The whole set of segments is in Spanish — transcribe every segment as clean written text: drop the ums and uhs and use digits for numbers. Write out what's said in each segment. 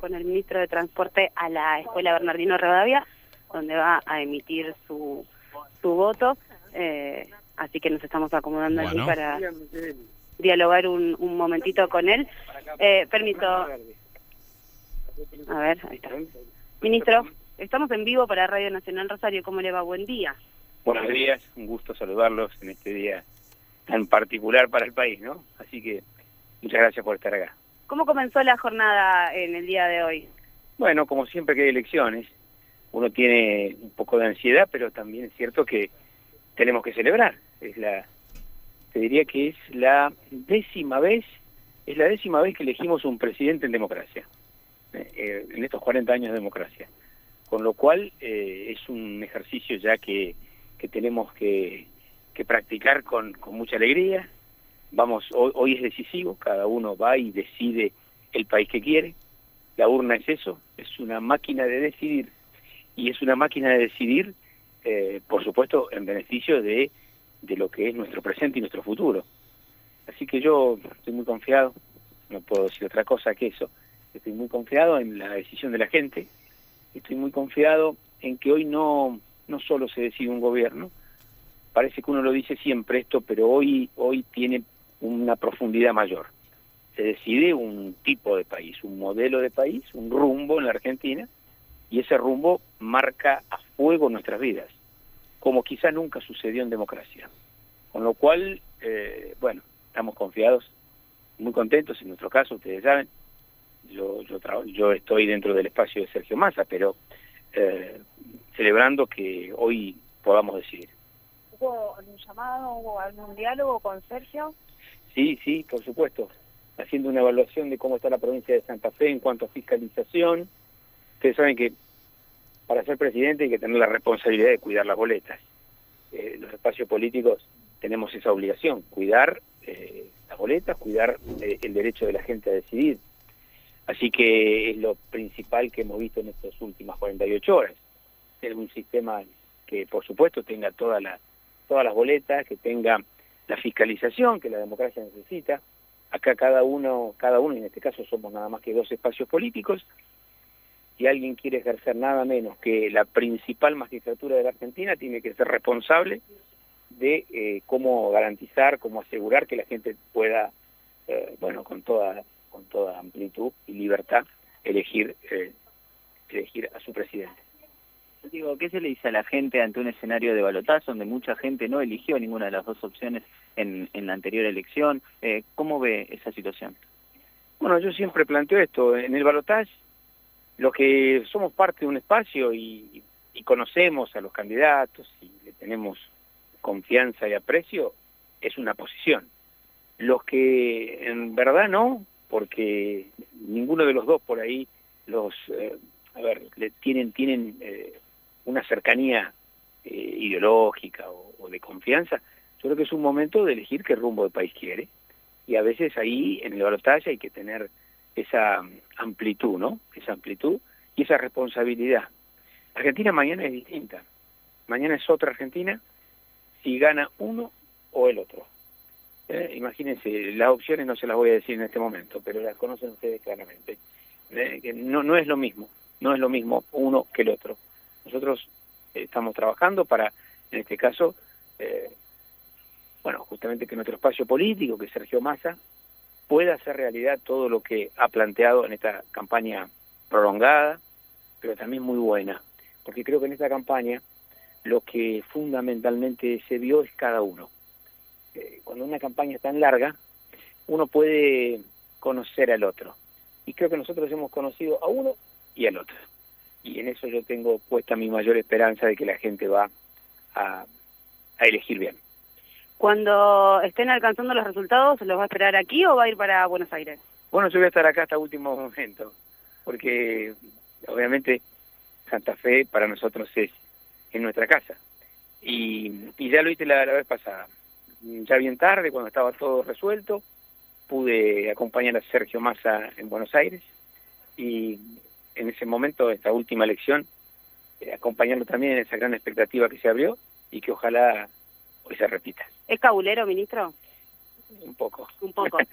con el ministro de Transporte a la Escuela Bernardino Rivadavia, donde va a emitir su voto. Así que nos estamos acomodando allí para dialogar un momentito con él. Permiso. A ver, ahí está. Ministro, estamos en vivo para Radio Nacional Rosario. ¿Cómo le va? Buen día. Buenos días, un gusto saludarlos en este día tan particular para el país, ¿no? Así que muchas gracias por estar acá. ¿Cómo comenzó la jornada en el día de hoy? Bueno, como siempre que hay elecciones, uno tiene un poco de ansiedad, pero también es cierto que tenemos que celebrar. Te diría que es la décima vez que elegimos un presidente en democracia, en estos 40 años de democracia. Con lo cual es un ejercicio ya que tenemos que practicar con mucha alegría. Hoy es decisivo, cada uno va y decide el país que quiere. La urna es eso, es una máquina de decidir, y es una máquina de decidir, por supuesto, en beneficio de lo que es nuestro presente y nuestro futuro. Así que yo estoy muy confiado, no puedo decir otra cosa que eso, estoy muy confiado en la decisión de la gente, estoy muy confiado en que hoy no solo se decide un gobierno, parece que uno lo dice siempre esto, pero hoy tiene una profundidad mayor. Se decide un tipo de país, un modelo de país, un rumbo en la Argentina, y ese rumbo marca a fuego nuestras vidas, como quizá nunca sucedió en democracia. Con lo cual, bueno, estamos confiados, muy contentos. En nuestro caso, ustedes saben, yo estoy dentro del espacio de Sergio Massa, pero celebrando que hoy podamos decidir. ¿Hubo algún llamado, hubo algún diálogo con Sergio? Sí, por supuesto. Haciendo una evaluación de cómo está la provincia de Santa Fe en cuanto a fiscalización. Ustedes saben que para ser presidente hay que tener la responsabilidad de cuidar las boletas. Los espacios políticos tenemos esa obligación, cuidar las boletas, cuidar el derecho de la gente a decidir. Así que es lo principal que hemos visto en estas últimas 48 horas. Tener un sistema que, por supuesto, tenga todas las boletas, que tenga la fiscalización que la democracia necesita. Acá cada uno, en este caso somos nada más que 2 espacios políticos, si alguien quiere ejercer nada menos que la principal magistratura de la Argentina, tiene que ser responsable de cómo garantizar, cómo asegurar que la gente pueda, bueno, con toda amplitud y libertad, elegir a su presidente. Digo, ¿qué se le dice a la gente ante un escenario de balotaje donde mucha gente no eligió ninguna de las 2 opciones en la anterior elección? ¿Cómo ve esa situación? Bueno, yo siempre planteo esto. En el balotaje, los que somos parte de un espacio y conocemos a los candidatos y le tenemos confianza y aprecio, es una posición. Los que en verdad no, porque ninguno de los dos por ahí tienen una cercanía ideológica o de confianza, yo creo que es un momento de elegir qué rumbo de país quiere, y a veces ahí en el balotaje hay que tener esa amplitud, ¿no? Esa amplitud y esa responsabilidad. Argentina mañana es distinta, mañana es otra Argentina si gana uno o el otro. Imagínense, las opciones no se las voy a decir en este momento, pero las conocen ustedes claramente. No es lo mismo uno que el otro. Nosotros estamos trabajando para, en este caso, bueno, justamente que nuestro espacio político, que Sergio Massa, pueda hacer realidad todo lo que ha planteado en esta campaña prolongada, pero también muy buena. Porque creo que en esta campaña lo que fundamentalmente se vio es cada uno. Cuando una campaña es tan larga, uno puede conocer al otro. Y creo que nosotros hemos conocido a uno y al otro. Y en eso yo tengo puesta mi mayor esperanza de que la gente va a elegir bien. Cuando estén alcanzando los resultados, ¿los va a esperar aquí o va a ir para Buenos Aires? Bueno, yo voy a estar acá hasta último momento, porque obviamente Santa Fe para nosotros es nuestra casa. Y ya lo hice la vez pasada. Ya bien tarde, cuando estaba todo resuelto, pude acompañar a Sergio Massa en Buenos Aires, y en ese momento, esta última elección, acompañarlo también en esa gran expectativa que se abrió y que ojalá hoy se repita. ¿Es cabulero, ministro? Un poco. Un poco.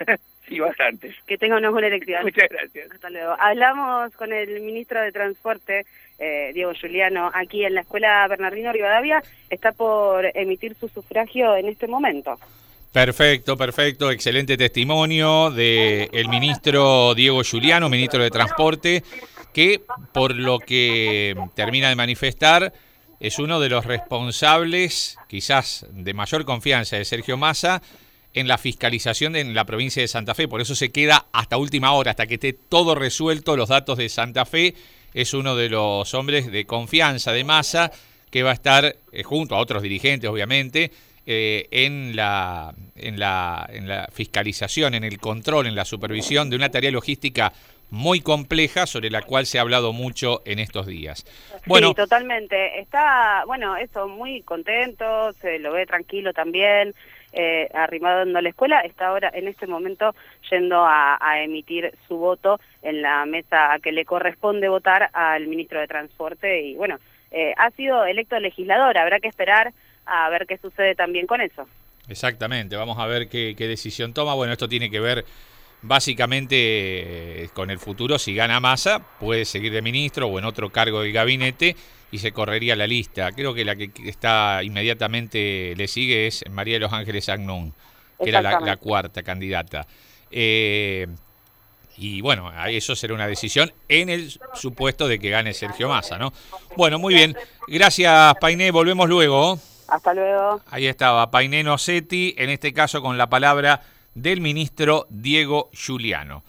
Sí, bastantes. Que tenga una buena elección. Muchas gracias. Hasta luego. Hablamos con el ministro de Transporte, Diego Giuliano, aquí en la Escuela Bernardino Rivadavia. Está por emitir su sufragio en este momento. Perfecto, perfecto. Excelente testimonio del ministro Diego Giuliano, ministro de Transporte, que por lo que termina de manifestar es uno de los responsables, quizás de mayor confianza de Sergio Massa, en la fiscalización en la provincia de Santa Fe. Por eso se queda hasta última hora, hasta que esté todo resuelto, los datos de Santa Fe. Es uno de los hombres de confianza de Massa, que va a estar junto a otros dirigentes, obviamente, en la fiscalización, en el control, en la supervisión de una tarea logística muy compleja sobre la cual se ha hablado mucho en estos días. Bueno, sí, totalmente. Está, eso, muy contento, se lo ve tranquilo también, arrimado en la escuela. Está ahora, en este momento, yendo a emitir su voto en la mesa a que le corresponde votar al ministro de Transporte. Y bueno, ha sido electo legislador, habrá que esperar a ver qué sucede también con eso. Exactamente, vamos a ver qué decisión toma. Bueno, esto tiene que ver básicamente con el futuro. Si gana Massa, puede seguir de ministro o en otro cargo del gabinete y se correría la lista. Creo que la que está inmediatamente le sigue es María de los Ángeles Agnón, que era la cuarta candidata. Y bueno, eso será una decisión en el supuesto de que gane Sergio Massa, ¿no? Bueno, muy bien. Gracias, Painé. Volvemos luego. Hasta luego. Ahí estaba Painé Nocetti, en este caso con la palabra del ministro Diego Giuliano.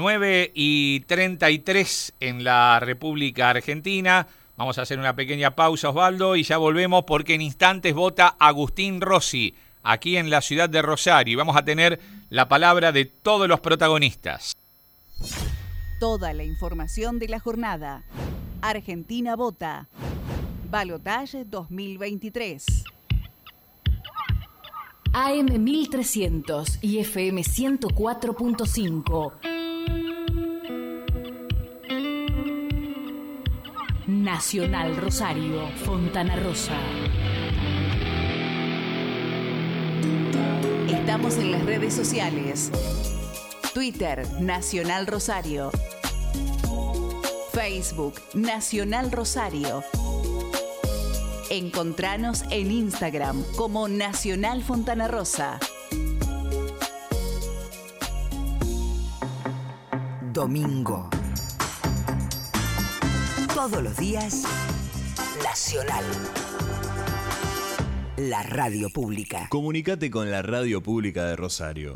9:33 en la República Argentina. Vamos a hacer una pequeña pausa, Osvaldo, y ya volvemos porque en instantes vota Agustín Rossi, aquí en la ciudad de Rosario. Y vamos a tener la palabra de todos los protagonistas. Toda la información de la jornada. Argentina vota. Balotaje 2023. AM 1300 y FM 104.5. Nacional Rosario, Fontana Rosa. Estamos en las redes sociales. Twitter, Nacional Rosario. Facebook, Nacional Rosario. Encontranos en Instagram como Nacional Fontana Rosa. Domingo. Todos los días, Nacional. La radio pública. Comunicate con la radio pública de Rosario.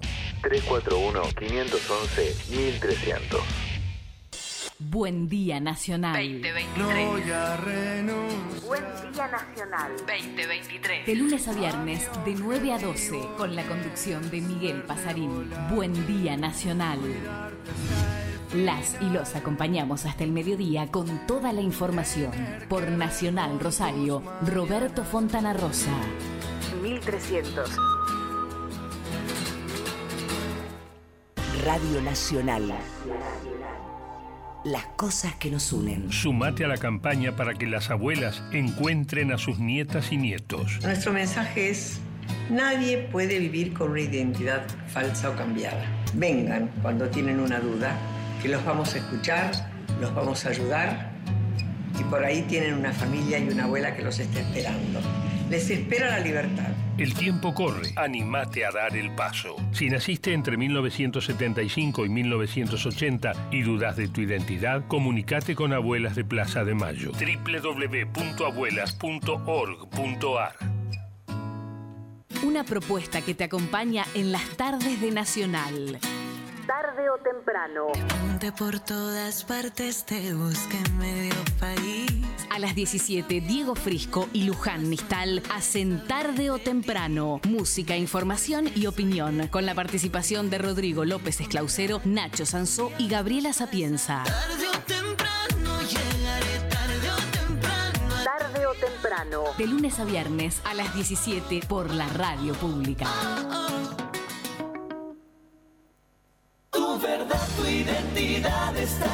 341-511-1300. Buen Día Nacional 2023. No, ya renuncio. Buen Día Nacional 2023. De lunes a viernes, de 9 a 12, con la conducción de Miguel Pasarín. Buen Día Nacional. Las y los acompañamos hasta el mediodía con toda la información. Por Nacional Rosario, Roberto Fontana Rosa. 1300. Radio Nacional. Las cosas que nos unen. Sumate a la campaña para que las abuelas encuentren a sus nietas y nietos. Nuestro mensaje es: nadie puede vivir con una identidad falsa o cambiada. Vengan cuando tienen una duda, que los vamos a escuchar, los vamos a ayudar, y por ahí tienen una familia y una abuela que los está esperando. Les espera la libertad. El tiempo corre. Animate a dar el paso. Si naciste entre 1975 y 1980 y dudas de tu identidad, comunicate con Abuelas de Plaza de Mayo. www.abuelas.org.ar. Una propuesta que te acompaña en las tardes de Nacional. Tarde o temprano. Te pregunté por todas partes, te busqué en medio país. A las 17, Diego Frisco y Luján Nistal hacen Tarde o Temprano. Música, información y opinión. Con la participación de Rodrigo López Esclausero, Nacho Sansó y Gabriela Sapienza. Tarde o temprano llegaré, tarde o temprano. Tarde o temprano. De lunes a viernes a las 17 por la radio pública. Tu verdad, tu identidad está.